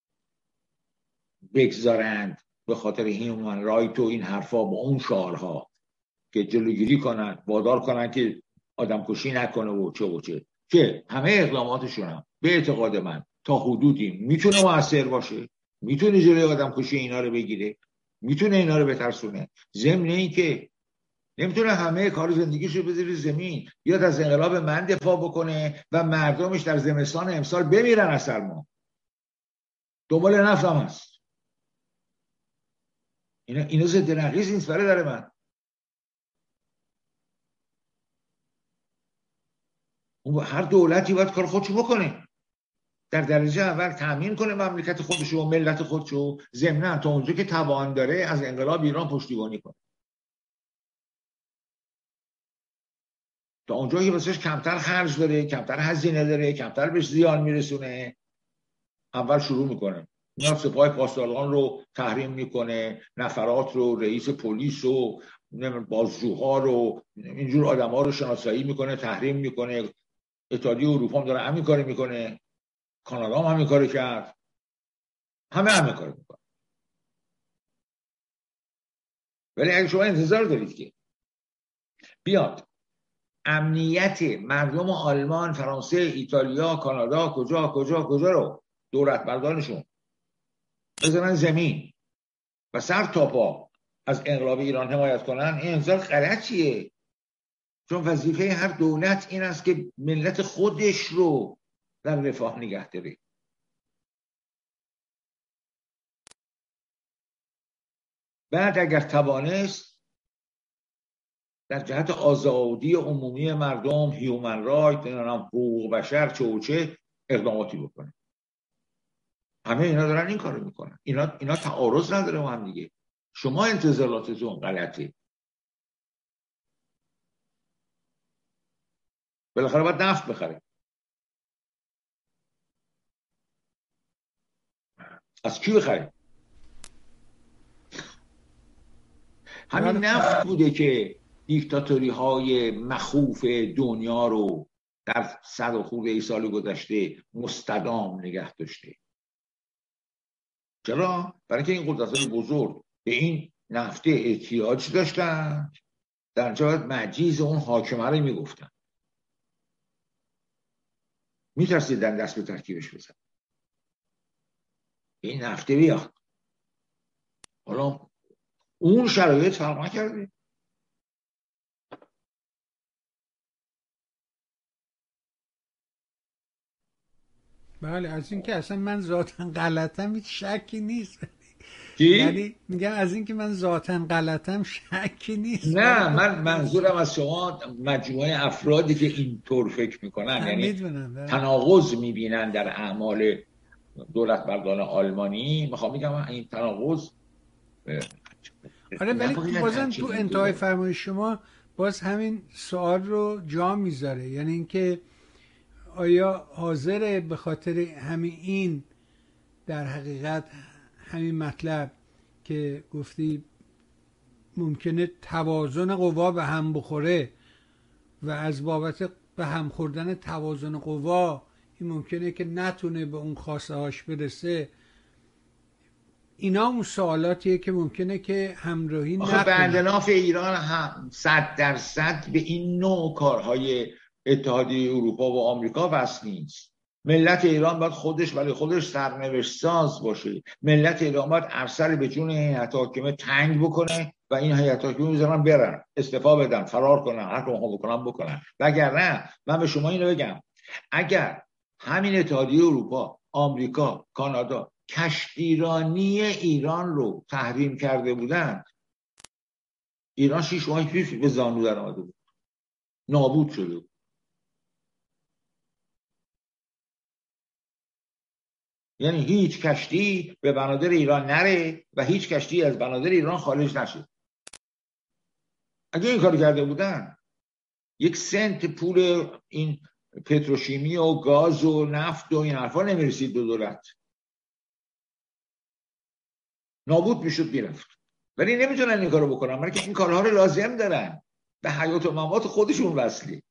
S3: بگذارند به خاطر هیومن رایت و این حرفا با اون شعارها که جلوگیری کنن، وادار کنن که آدم کشی نکنه و چه که همه اقداماتشون هم به اعتقاد من تا حدودی میتونه مؤثر باشه، میتونه جلوی آدم کشی اینا رو بگیره، میتونه اینا رو بترسونه. ضمن این که نمیتونه همه کار زندگیشو بذاره زمین، بیاد از انقلاب من دفاع بکنه و مردمش در زمستان امسال بمیرن از سرما. دنبال نفت هم هست. اینا ضد نقیض نیست برادر من. هر دولتی باید کار خودشو بکنه، در درجه اول تامین کنه مملکت خودشو و ملت خودشو، ضمناً تا اونجا که توان داره از انقلاب ایران پشتیبانی کنه، تا اونجا که واسش کمتر خرج داره، کمتر هزینه داره، کمتر بهش زیان میرسونه، اول شروع میکنه. میاد سپاه پاسداران رو تحریم میکنه، نفرات رو، رئیس پلیس رو، بازجوها رو، اینجور آدم‌ها رو شناسایی میکنه، تحریم میکنه. اتحادیه اروپا هم داره همین کارو میکنه، کانادا هم همین کارو کرد، همه همین کارو میکنه. ولی اگه شما انتظار دارید که بیاد امنیت مردم آلمان، فرانسه، ایتالیا، کانادا، کجا رو دولت مردانشون بزنن زمین و سر تا پا از انقلاب ایران حمایت کنن، این انتظار غلطیه. چون وظیفه هر دولت این است که ملت خودش رو در رفاه نگه داره. بعد اگر توانست در جهت آزادی عمومی مردم، هیومن رایت، حقوق بشر، چه اقداماتی بکنه. همه اینا دارن این کارو میکنن. اینا تعارض نداره با هم دیگه. شما انتظاراتتون غلطه. بالاخره باید نفت بخره. از کی بخره؟ همین نفت بوده که دیکتاتوری های مخوف دنیا رو در 100 و خورده سال گذشته مستدام نگه داشته. چرا؟ برای اینکه این قدرت‌های بزرگ به این نفت احتیاج داشتن، در اینجا باید مجیز اون حاکمه رو میگفتن، میترسیدن دست به ترکیبش بزن این نفته بیاد. حالا اون شرایط فرق نکرده.
S2: بله، از این که اصلا من ذاتاً غلطم هیچ شکی نیست.
S3: چی؟
S2: یعنی میگم از این که من ذاتاً غلطم شکی نیست.
S3: نه، من منظورم از شما مجموعه افرادی که اینطور فکر میکنن، یعنی تناقض میبینن در اعمال دولت مردان آلمانی. میخوام میگم این تناقض
S2: آره، ولی بازم تو انتهای فرمایش شما باز همین سوال رو جا میذاره، یعنی اینکه آیا حاضره به خاطر همین این در حقیقت همین مطلب که گفتی ممکنه توازن قوا به هم بخوره و از بابت به هم خوردن توازن قوا این ممکنه که نتونه به اون خواسته هاش برسه. اینا اون سوالاتیه که ممکنه که همراهی نکنه.
S3: بند ناف ایران هم 100% به این نوع کارهای اتحادیه اروپا و آمریکا وصل نیست. ملت ایران باید خودش ولی خودش سرنوشت ساز باشه. ملت ایران باید ارسل به جون هیئت حاکمه تنگ بکنه و این هیئت حاکمه بذارن برن، استعفا بدن، فرار کنن، هر کاری بکنن. وگرنه من به شما اینو بگم، اگر همین اتحادیه اروپا، آمریکا، کانادا کشتیرانی ایران رو تحریم کرده بودن، ایران 6 ماه پیش به زانو در آمده بود، نابود شده بود. یعنی هیچ کشتی به بنادر ایران نره و هیچ کشتی از بنادر ایران خارج نشه. اگه این کار کرده بودن 1 سنت پول این پتروشیمی و گاز و نفت و این حرفا نمیرسید به دولت، نابود میشد میرفت. ولی نمیتونن این کارو بکنن، برای که این کارها رو لازم دارن، به حیات و ممات خودشون وصلی.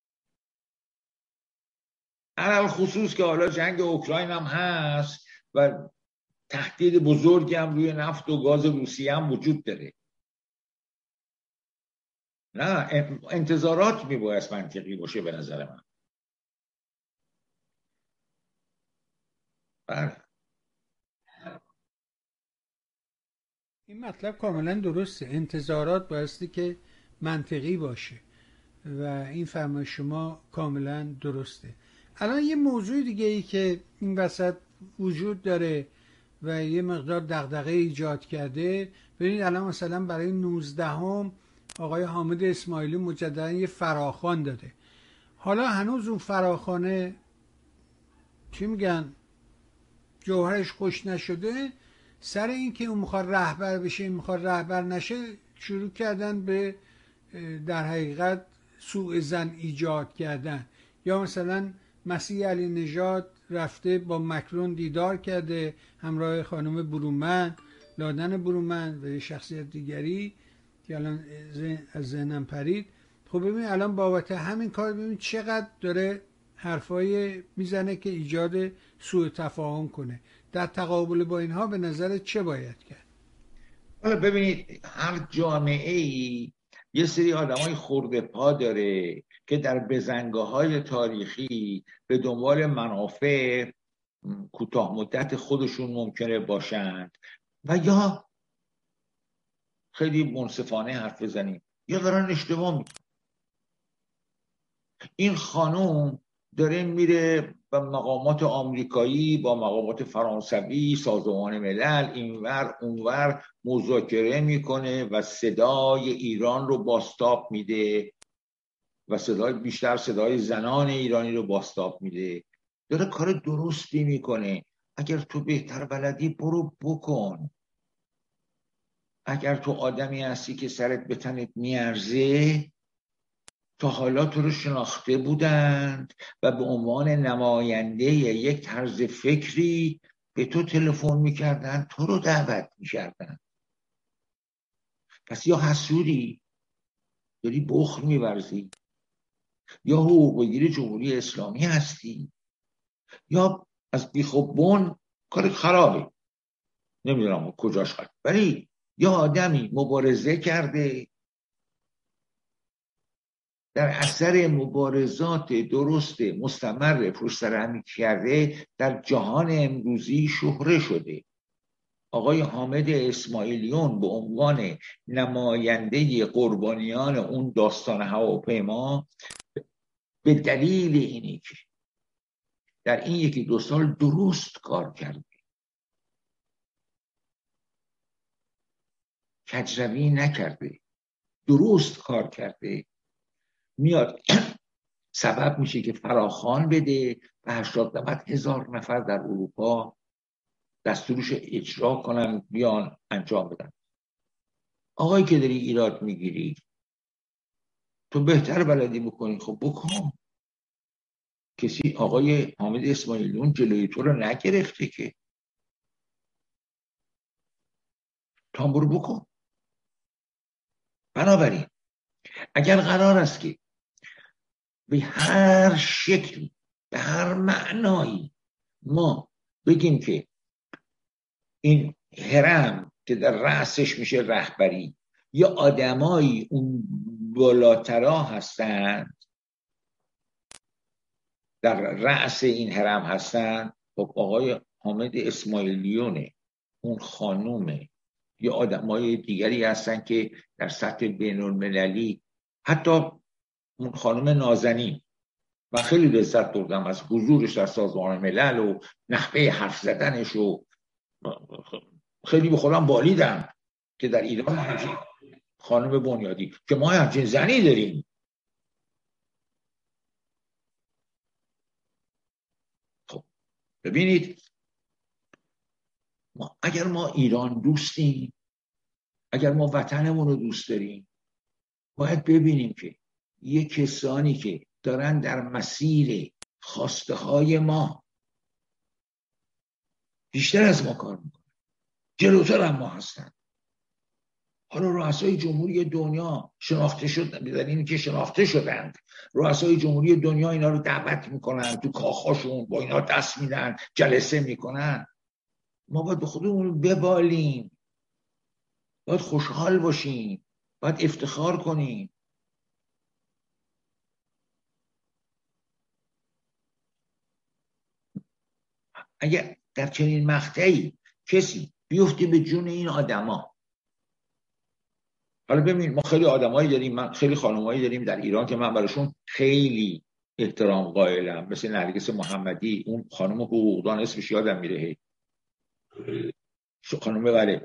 S3: علل خصوص که حالا جنگ اوکراین هم هست و تهدید بزرگی هم روی نفت و گاز روسیه هم وجود داره. نه، انتظارات میباید منطقی باشه به نظر من. بله.
S2: این مطلب کاملا درسته، انتظارات بایستی که منطقی باشه و این فهم شما کاملا درسته. الان یه موضوع دیگه ای که این وسط وجود داره و یه مقدار دغدغه ایجاد کرده، ببینید الان مثلا برای 19 آقای حامد اسماعیلی مجددا یه فراخوان داده. حالا هنوز اون فراخوانه چی میگن جوهرش خوش نشده، سر این که اون میخواد رهبر بشه این میخواد رهبر نشه، شروع کردن به در حقیقت سوء ظن ایجاد کردن. یا مثلا مسیح علی نژاد رفته با مکرون دیدار کرده همراه خانم برومند، لادن برومند و یه شخصیت دیگری که الان از ذهنم پرید. خب ببین الان بابت همین کار ببین چقدر داره حرفای میزنه که ایجاد سوء تفاهم کنه. در تقابل با اینها به نظر چه باید کرد؟
S3: حالا ببینید، هر جامعه‌ای یه سری آدمای خرده پا داره که در بزنگاه‌های تاریخی به دنبال منافع کوتاه مدت خودشون ممکنه باشند و یا خیلی منصفانه حرف بزنیم یا دارن اشتباه میکنن. این خانوم داره میره با مقامات آمریکایی، با مقامات فرانسوی، سازمان ملل، اینور اونور مذاکره میکنه و صدای ایران رو بازتاب میده و بیشتر صدای زنان ایرانی رو بازتاب میده. داره کار درستی میکنه. اگر تو بهتر بلدی برو بکن. اگر تو آدمی هستی که سرت به تنت میارزه، تا حالا تو رو شناخته بودند و به عنوان نماینده یک طرز فکری به تو تلفن میکردن، تو رو دعوت میکردن. پس یا حسودی، داری بخل میورزی، یا حقوق بگیر جمهوری اسلامی هستی، یا از بیخوبون کار خرابه. نمیدونم کجاش خراب، ولی یا آدمی مبارزه کرده، در اثر مبارزات درست مستمر پشت سر هم کرده، در جهان امروزی شهره شده. آقای حامد اسماعیلیون به عنوان نماینده قربانیان اون داستان هواپیما، به دلیل اینی که در این 1-2 سال درست کار کرده، کجروی نکرده، درست کار کرده، میاد سبب میشه که فراخوان بده و 80-90 هزار نفر در اروپا دستورش اجرا کنن، بیان انجام بدن. آقایی که داری ایراد میگیری، تو بهتر بلدی بکنی، خب بکن. کسی آقای حامد اسماعیلیون جلوی تو رو نگرفته که، تو هم برو بکن. بنابراین اگر قرار است که به هر شکلی، به هر معنایی ما بگیم که این هرم که در رأسش میشه رهبری یا آدمایی اون بالاترا هستند، در رأس این حرم هستن خب آقای حامد اسماعیلیونه، اون خانومه، یا آدمای دیگری هستن که در سطح بین المللی، حتی اون خانم نازنین، من خیلی لذت بردم از حضورش در سازمان ملل و نحوه حرف زدنش و خیلی به خودم بالیدم که در ایران همچین خانم بنیادی که ما همچین زنی داریم. خب ببینید، اگر ما ایران دوستیم، اگر ما وطنمون رو دوست داریم، باید ببینیم که یه کسانی که دارن در مسیر خواسته های ما بیشتر از ما کار میکنن، جلوتر هم ما هستن. حالا رؤسای جمهوری دنیا شناخته شد، در این که شناخته شدند، رؤسای جمهوری دنیا اینا رو دعوت میکنن تو کاخاشون، با اینا دست میدن، جلسه میکنن. ما باید به خودمون ببالیم، باید خوشحال باشیم، باید افتخار کنیم. اگر در چنین مقطعی کسی بیفته به جون این آدما، حالا ببین ما خیلی آدمایی داریم، من خیلی خانمایی داریم در ایران که من براشون خیلی احترام قائلم، مثل نرگس محمدی، اون خانم حقوقدان، اسمش یادم میره، خانم بله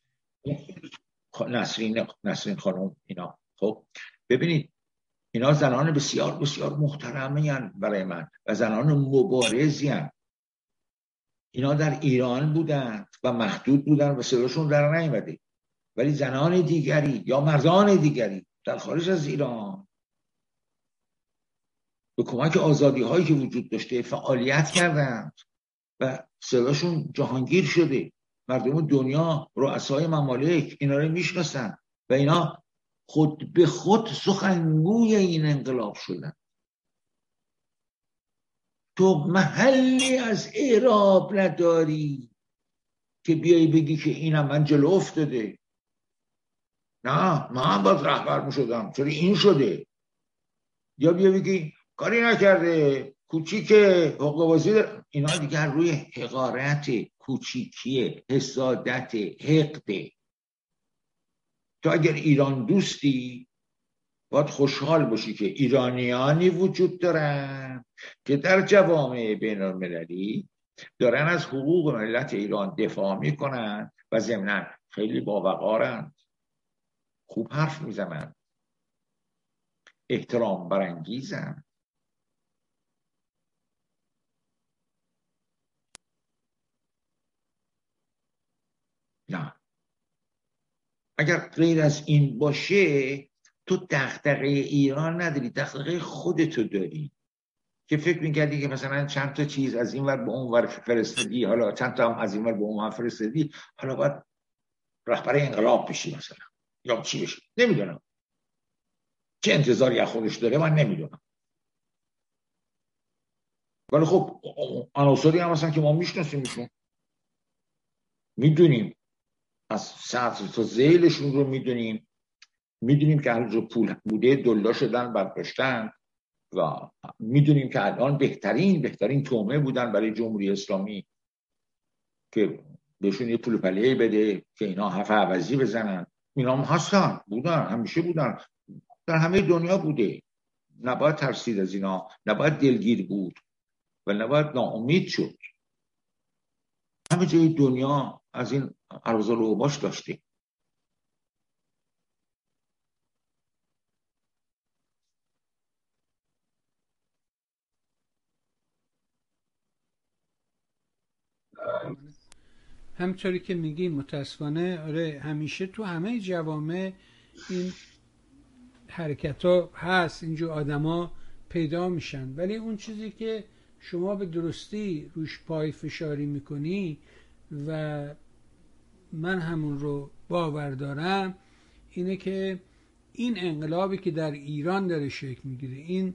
S3: نسرین خانم، اینا خب ببینید اینا زنان بسیار بسیار محترمی هستند برای من و زنان مبارزی هستند. اینا در ایران بودند و محدود بودند و صداشون در نیامده، ولی زنان دیگری یا مردان دیگری در خارج از ایران به کمک آزادی هایی که وجود داشته فعالیت کردند و صداشون جهانگیر شده. مردم دنیا، رؤسای ممالک اینا رو میشناسن و اینا خود به خود سخنگوی این انقلاب شدن. تو محلی از اعراب نداری که بیایی بگی که اینم من جلو افتاده. نه من باید رهبر میشدم، چرا این شده؟ یا بیا بگی کاری نکرده، کوچیکه، حقوق‌بازی داره. اینا دیگر روی حقارت، کوچیکیه، حسادت، حقده. تو اگر ایران دوستی باید خوشحال باشی که ایرانیانی وجود دارن که در جوامع بین المللی دارن از حقوق ملت ایران دفاع میکنن و ضمناً خیلی باوقارن، خوب حرف میزنن، احترام برانگیزن. نه اگر غیر از این باشه تو دغدغه ایران نداری، دغدغه خودتو داری که فکر میکردی که مثلا چند تا چیز از این ور به اون ور فرستادی، حالا چند تا هم از این ور به اون ور فرستادی، حالا باید رهبر انقلاب بشی مثلا، یا چی بشی نمیدونم، چه انتظاری از خودش داره من نمیدونم. ولی خب عناصری هم مثلا که ما میشناسیمشون، میدونیم از سطر تا ذیلشون رو میدونیم که هر پول بوده دلا شدن برداشتن و میدونیم که الان بهترین تومه بودن برای جمهوری اسلامی که بهشون یه پول پله‌ای بده که اینا حرف عوضی بزنن. اینا هم هستن، بودن، همیشه بودن، در همه دنیا بوده. نباید ترسید از اینا، نباید دلگیر بود و نباید ناامید شد. همه جای دنیا از این ارزال و اوباش داشته.
S2: همطوری که میگی متاسفانه آره، همیشه تو همه جوامع این حرکت ها هست، اینجور آدما پیدا میشن، ولی اون چیزی که شما به درستی روش پای فشاری میکنی و من همون رو باور دارم اینه که این انقلابی که در ایران داره شکل میگیره، این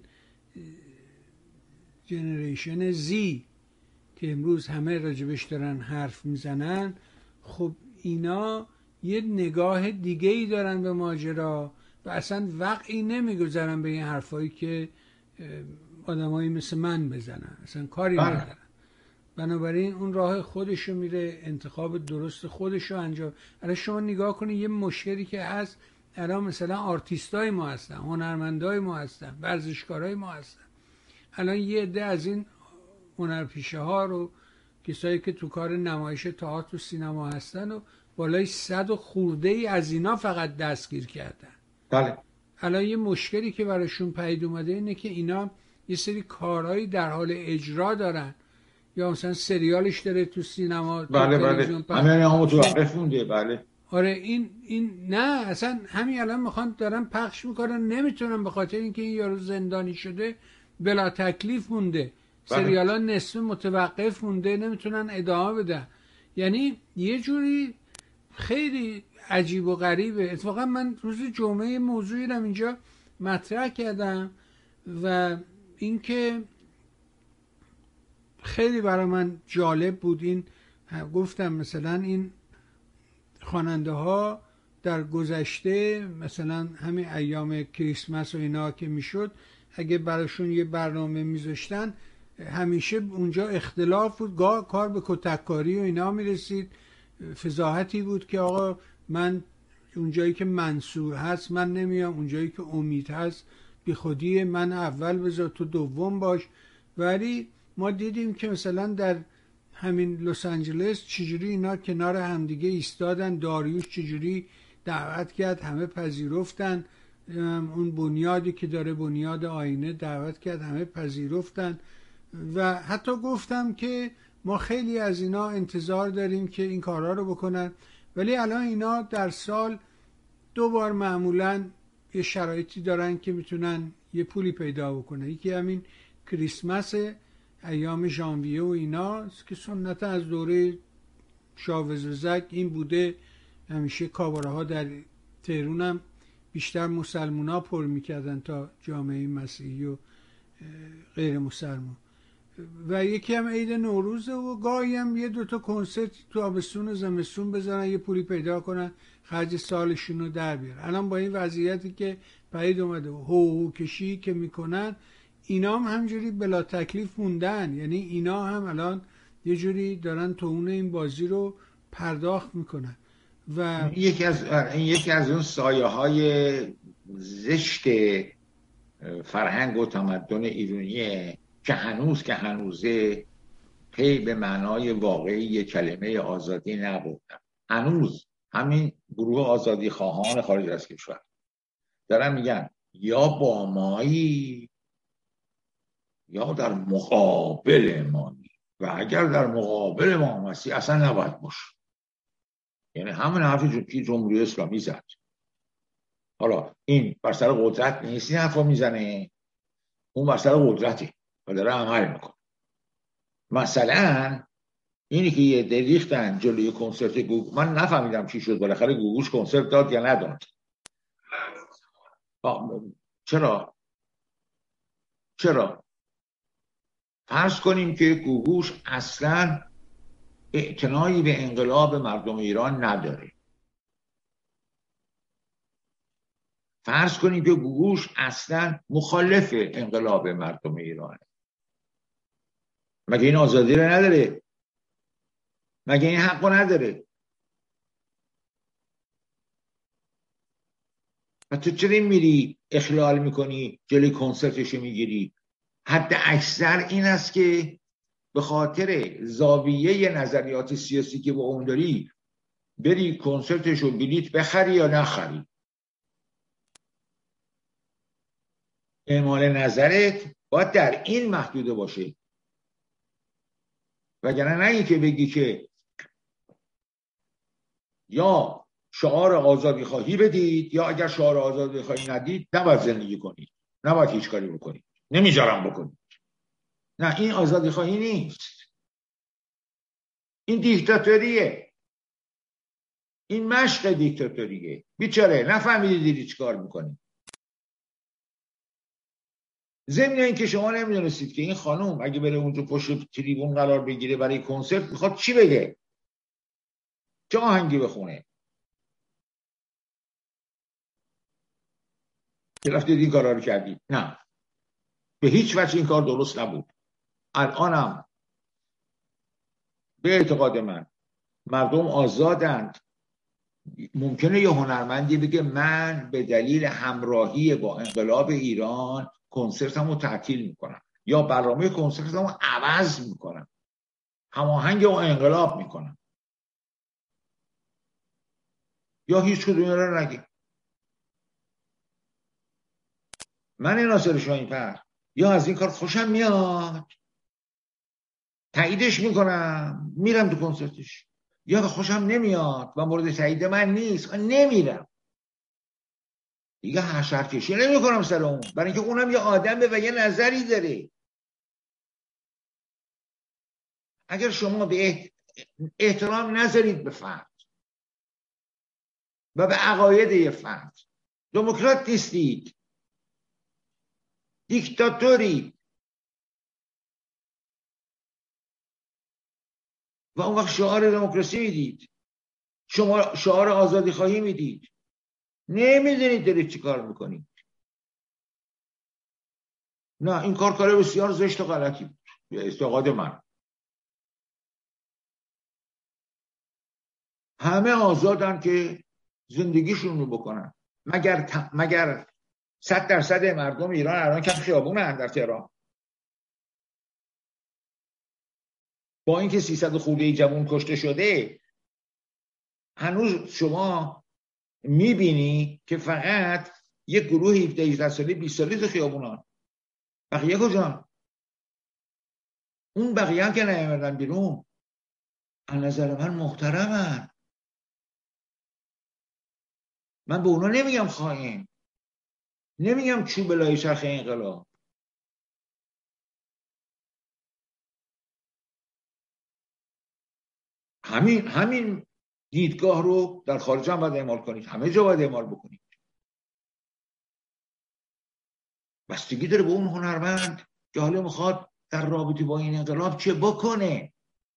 S2: جنریشن زی که امروز همه راجبش دارن حرف میزنن، خب اینا یه نگاه دیگه ای دارن به ماجرا و اصلا وقعی نمیگذارن به این حرفایی که آدمایی مثل من بزنن، اصلا کاری ندارن. بنابراین اون راه خودشو میره، انتخاب درست خودشو انجام. الان شما نگاه کنید یه مشکلی که هست الان، مثلا آرتیستای ما هستن، هنرمندای ما هستن، ورزشکارای ما هستن. الان یه عده از این هنرپیشه ها رو، کسایی که تو کار نمایش تئاتر و سینما هستن و بالای 100 و خورده ای از اینا فقط دستگیر کردن.
S3: بله.
S2: الان یه مشکلی که براشون پدید اومده اینه که اینا یه سری کارهایی در حال اجرا دارن، یا مثلا سریالش داره تو سینما،
S3: بله
S2: تو تلویزیون.
S3: همه هم متوقف مونده. بله.
S2: آره این نه اصلا همین الان میخوان دارن پخش میکنن، نمیتونن به خاطر اینکه این یارو زندانی شده بلا تکلیف مونده. سریالا نصف متوقف مونده، نمیتونن ادامه بدن. یعنی یه جوری خیلی عجیب و غریبه. اتفاقا من روز جمعه موضوعی رو اینجا مطرح کردم و اینکه خیلی برای من جالب بود. این گفتم مثلا این خواننده ها در گذشته، مثلا همین ایام کریسمس و اینا که میشد، اگه براشون یه برنامه میذاشتن همیشه اونجا اختلاف بود، کار به کتککاری و اینا میرسید. فضاحتی بود که آقا من اونجایی که منصور هست من نمیام، اونجایی که امید هست بی خودی من اول بذار تو دوم باش. ولی ما دیدیم که مثلا در همین لس آنجلس چجوری اینا کنار همدیگه ایستادن، داریوش چجوری دعوت کرد، همه پذیرفتن. اون بنیادی که داره، بنیاد آینه، دعوت کرد، همه پذیرفتن. و حتی گفتم که ما خیلی از اینا انتظار داریم که این کارها رو بکنن، ولی الان اینا در سال 2 بار معمولا یه شرایطی دارن که میتونن یه پولی پیدا بکنن. یکی همین کریسمس، ایام ژانویه و اینا که سنت از دوره شاوزوزک این بوده. همیشه کاباره ها در تهران هم بیشتر مسلمان ها پر میکردن تا جامعه مسیحی و غیر مسلمان. و یکی هم عید نوروزه و گاهی هم 1-2 تا کنسرت تو آبستون و زمستون بزنن، یه پولی پیدا کنن، خرج سالشون رو در بیارن. الان با این وضعیتی که پدید اومده و هو کشی که میکنن، اینا هم همجوری بلا تکلیف موندن. یعنی اینا هم الان یه جوری دارن توون این بازی رو پرداخت میکنن. و
S3: این یکی از اون سایه های زشت فرهنگ و تمدن ایرانیه که هنوزه پی به معنای واقعی کلمه آزادی نبردن. هنوز همین گروه آزادی خواهان خارج از کشور دارن میگن یا با مایی یا در مقابل مایی، و اگر در مقابل ما هستی اصلا نباید باشه. یعنی همون حرفی که جمهوری اسلامی زد. حالا این بر سر قدرت نیست این حرفا میزنه، اون بر سر قدرتی و داره عمل میکنه. مثلا اینی که یه دریختن جلوی کنسرت گوگوش، من نفهمیدم چی شد، بالاخره گوگوش کنسرت داد یا نداد. چرا فرض کنیم که گوگوش اصلا اعتنایی به انقلاب مردم ایران نداره. فرض کنیم که گوگوش اصلا مخالف انقلاب مردم ایرانه. مگه این آزادی رو نداره؟ مگه این حق رو نداره؟ و تو چرا میری اخلال میکنی، جلوی کنسرتشو میگیری؟ حد اکثر این است که به خاطر زاویه نظریات سیاسی که با اون داری بری کنسرتشو بلیت بخری یا نخری. اعمال نظرت باید در این محدوده باشه، وگرنه نه اینکه بگی که یا شعار آزادی خواهی بدید یا اگر شعار آزادی خواهی ندید نباید زندگی کنید، نباید هیچ کاری بکنید، نمیذارم بکنید. نه، این آزادی خواهی نیست، این دیکتاتوریه، این مشق دیکتاتوریه. بیچاره نفهمیدید چی کار میکنید. ضمن این که شما نمیدونستید که این خانوم اگه بره اونجا پشت تریبون قرار بگیره برای کنسرت میخواد چی بگه، چه آهنگی بخونه، که رفتید این کارا رو کردید. نه، به هیچ وجه این کار درست نبود. الانم به اعتقاد من مردم آزادند. ممکنه یه هنرمندی بگه من به دلیل همراهی با انقلاب ایران کنسرتمو تعطیل میکنم یا برنامه کنسرتمو عوض میکنم، هماهنگ با انقلاب میکنم، یا هیچ کدوم رو نگه. من ناصر شاهین‌فر یا از این کار خوشم میاد تاییدش میکنم میرم تو کنسرتش، یا خوشم نمیاد و مورد تایید من نیست نمیرم دیگه. حشر کشی نمی کنم سر اون، برای اینکه اونم یه آدمه و یه نظری داره. اگر شما به احترام نذارید به فرد و به عقاید یه فرد، دموکرات نیستید، دیکتاتوری، و اون وقت شعار دموکراسی میدید، شما شعار آزادی خواهی میدید، نمیدونید دارید چی کار میکنید. نه، این کار بسیار زشت و غلطی بود به اعتقاد من. همه آزادن که زندگیشون رو بکنن، مگر 100% مردم ایران الان کف خیابونن در تهران، با اینکه 300 خورده جوان کشته شده. هنوز شما میبینی که فقط یک گروه 17 ساله 20 ساله تو خیابونان، بقیه کجا؟ اون بقیه هم که نیامدن بیرون از نظر من محترمن. من به اونا نمیگم خائن، نمیگم چوب لای چرخ انقلاب. همین دیدگاه رو در خارج هم باید اعمال کنید، همه جا باید اعمال بکنید. بستگی داره به اون هنرمند که حالا میخواد در رابطه با این انقلاب چه بکنه.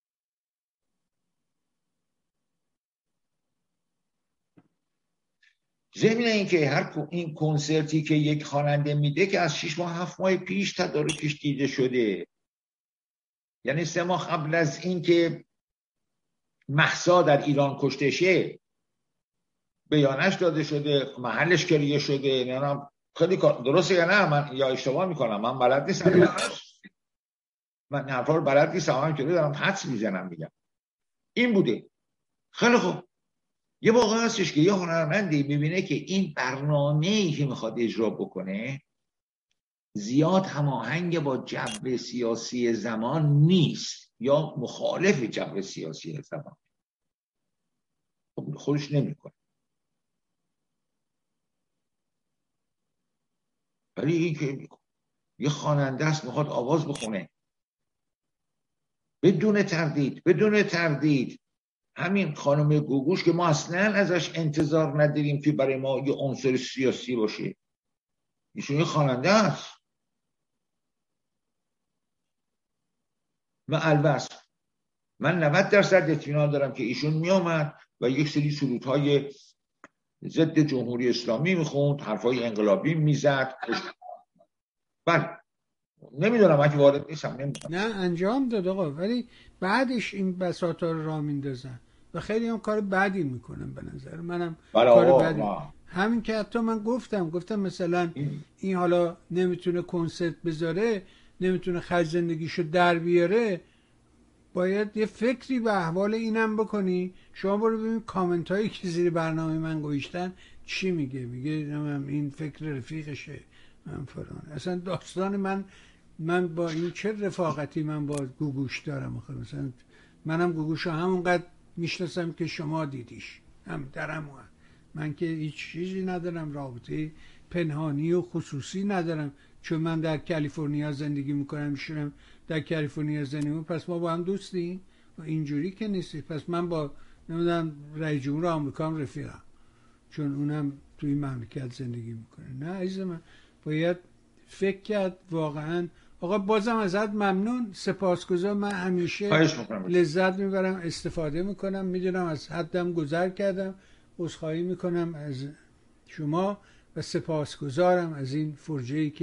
S3: ضمن اینکه این کنسرتی که یک خواننده میده که از 6 ماه 7 ماه پیش تدارکش دیده شده، یعنی 3 ماه قبل از اینکه مهسا در ایران کشته شه بیانش داده شده، محلش کریه شده. نمیدونم خیلی درسته یا نه، من یا اشتباه میکنم، من بلد نیستم، من حرفا رو بلد نیستم، من که دارم حدس میزنم میگم این بوده. خیلی خوب، یه واقعا هستش که یه هنرمندی میبینه که این برنامه‌ای که میخواد اجرا بکنه زیاد هماهنگ با جو سیاسی زمان نیست یا مخالف جو سیاسی زمان، خودش نمیکنه. ولی این که یه خواننده است میخواد آواز بخونه بدون تردید همین خانم گوگوش که ما اصلا ازش انتظار نداریم که برای ما یه عنصر سیاسی باشه، ایشون یه خواننده است. و البته من 90% اطمینان دارم که ایشون میامد و یک سری سرودهای ضد جمهوری اسلامی میخوند، حرفای انقلابی میزد. بله نمیدونم، من که وارد نیستم نمیدونم.
S2: نه انجام داد آقا، ولی بعدش این بساطا رو راه میندازن و خیلی هم کار بدی میکنن به نظر منم. کار بدی همین که حتی من گفتم مثلا این حالا نمیتونه کنسرت بذاره، نمیتونه خرج زندگیشو در بیاره، باید یه فکری به احوال اینم بکنی. شما برو ببین کامنت هایی که زیر برنامه من گوشتن چی میگه این فکر رفیقشه، من فلان. اصلا داستان من با این چه رفاقتی من با گوگوش دارم. مثلا منم گوگوشو همونقدر میشناسم که شما دیدیش، هم درم من که هیچ چیزی ندارم، رابطه پنهانی و خصوصی ندارم، چون من در کالیفرنیا زندگی میکنم، ایشونم در کالیفرنیا زندگی میکنم، پس ما با هم دوستیم؟ و اینجوری که نیستی. پس من با نمیدونم رئیس جمهور آمریکا هم رفیقم چون اونم توی مملکت زندگی میکنه. نه عزیز من، باید فکر کرد واقعا. آقا بازم ازت ممنون، سپاسگزار. من همیشه لذت میبرم، استفاده میکنم، میدونم از حدم گذر کردم، عذرخواهی میکنم از شما و سپاسگزارم از این فرجه‌ای که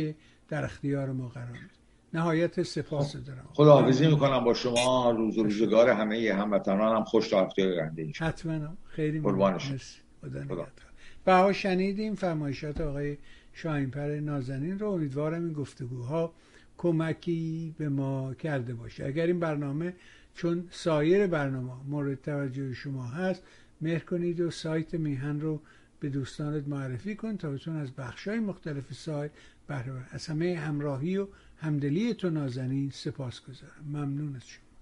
S2: در اختیار ما قرار میدید. نهایت سپاس دارم.
S3: خداحافظی میکنم با شما. روز و روزگار همه هموطنان هم خوش تا هفته آینده انشاءالله.
S2: حتما. خیلی
S3: ممنون.
S2: خدا نگهدار. بها شنیدیم فرمایشات آقای شاهین‌پر نازنین رو. امیدوارم این گفتگوها کمکی به ما کرده باشه. اگر این برنامه چون سایر برنامه مورد توجه شما هست، مهر کنید و سایت میهن رو به دوستانت معرفی کن تا بتون از بخش‌های مختلف سایت بهره ببرن. از همه همراهی و همدلی تو نازنین سپاسگزارم. ممنون از شما.